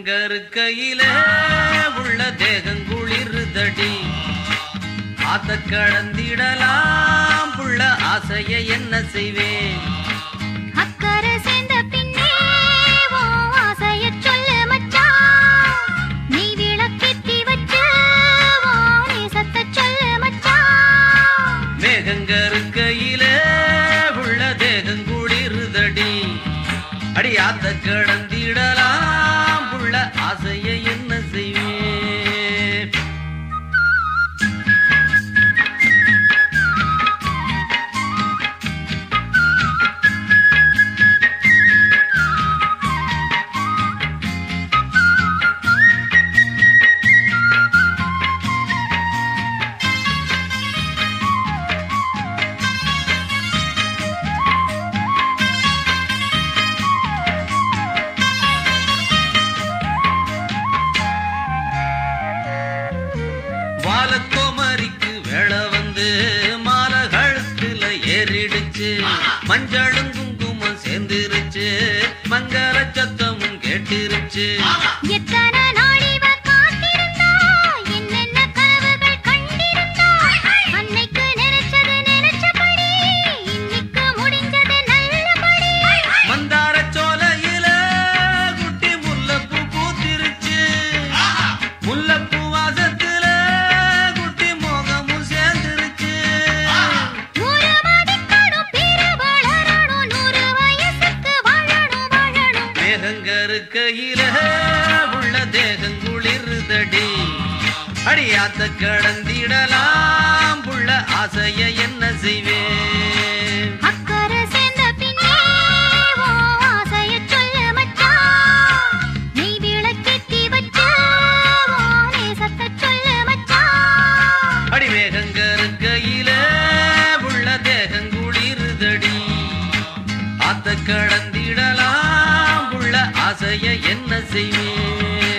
மேகங்கருக்கையில உள்ள தேகங்குளிருதடி ஆத்த கடந்திடலாம் புள்ள ஆசைய என்ன செய்வேன் அக்கறை சேர்ந்த பின்னே ஓ ஆசைய சொல்லு மச்சான் நீ விளக்கேத்தி வச்சு ஓ நேசத்தை சொல்லு மச்சான் மேகங்கருக்கையில உள்ள தேகங்குளிருதடி அடி ஆத்த கடந்திடலாம் புள்ள ஆசைய என்ன செய்வேன் வாலக்கோமரிக்கு வேளை வந்து மாலை கழுத்துல ஏறிடுச்சு மஞ்சளும் குங்குமம் சேர்ந்துருச்சு மங்கள சத்தமும் கேட்டிருச்சு எத்தனை நாள் இவ காத்திருந்தா என்னென்ன கனவுகள் கண்டிருந்தா அன்னைக்கு நினைச்சது நினைச்சபடி இன்னைக்கு முடிஞ்சது நல்லபடி மந்தார சோலையில குட்டி முல்லைப்பூ பூத்திருச்சு முல்லைப்பூ வாசத்துல குட்டி மோகமும் சேர்ந்துருச்சு நூறு மதிக்கணும் பேரு வளரணும் 100 வயசுக்கு வாழணும் வாழணும் மேகங்கருக்கையில உள்ள தேகங்குளிருதடி அடியாத்த கடந்திடலாம் புள்ள ஆசைய என்ன செய்வேன் அக்கறை சேர்ந்த பின்னே ஓ ஆசைய சொல்லு மச்சான் நீ விளக்கேத்தி வச்சு ஓ நேசத்தை சொல்லு மச்சான் அடி மேகங்கருக்கையில உள்ள தேகங்குளிருதடி ஆத்த கடந்திடலாம் புள்ள ஆசைய என்ன செய்வேன்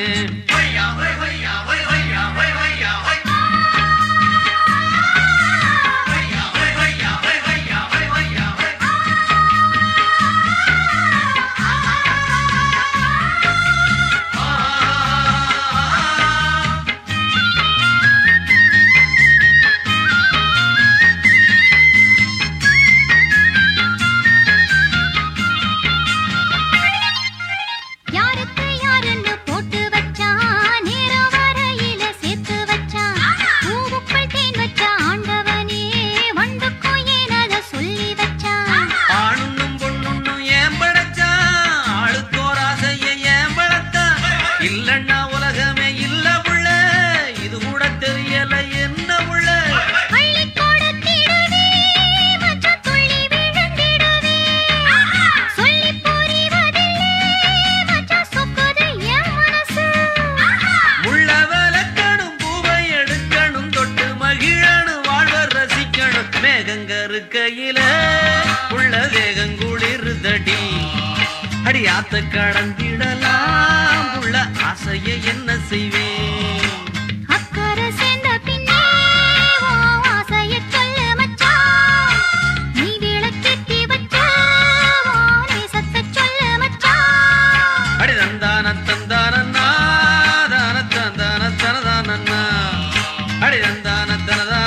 யாருக்கு யாருன்னு போட்டு வச்சான் நேரம் வரையில சேர்த்து வச்சான் பூவுக்குள் தேன் வச்ச ஆண்டவனே வண்டுக்கும் ஏன் அத சொல்லி வச்சான் ஆணுன்னும் பொண்ணுன்னும் ஏன் படைச்சான் ஆளுக்கோர் ஆசைய ஏன் படைத்தான் இல்லன்னா உலகமே இல்ல புள்ள இது கூட தெரியல என்ன புள்ள அள்ளி கொடுத்திடுவே மச்சான் துள்ளி விழுந்திடுவே சொல்லி புரிவதில்லை மச்சான் சொக்குது என் மனசு உள்ள விளக்கணும் பூவை எடுக்கணும் தொட்டு மகிழணும் வாழ்வ ரசிக்கணும் மேகங்கருக்கையில உள்ள தேகங்குளிருதடி அடியாத்த கடந்திடலாம் உள்ள ஆசைய என்ன செய்வேன் அக்கறை சேர்ந்த பின்னே ஓ ஆசைய சொல்லு மச்சான் நீ விளக்கேத்தி வச்சு ஓ நேசத்தை சொல்லு மச்சான் அடி தந்தான தந்தான தான தந்தான தனதான அடி தந்தான தனதான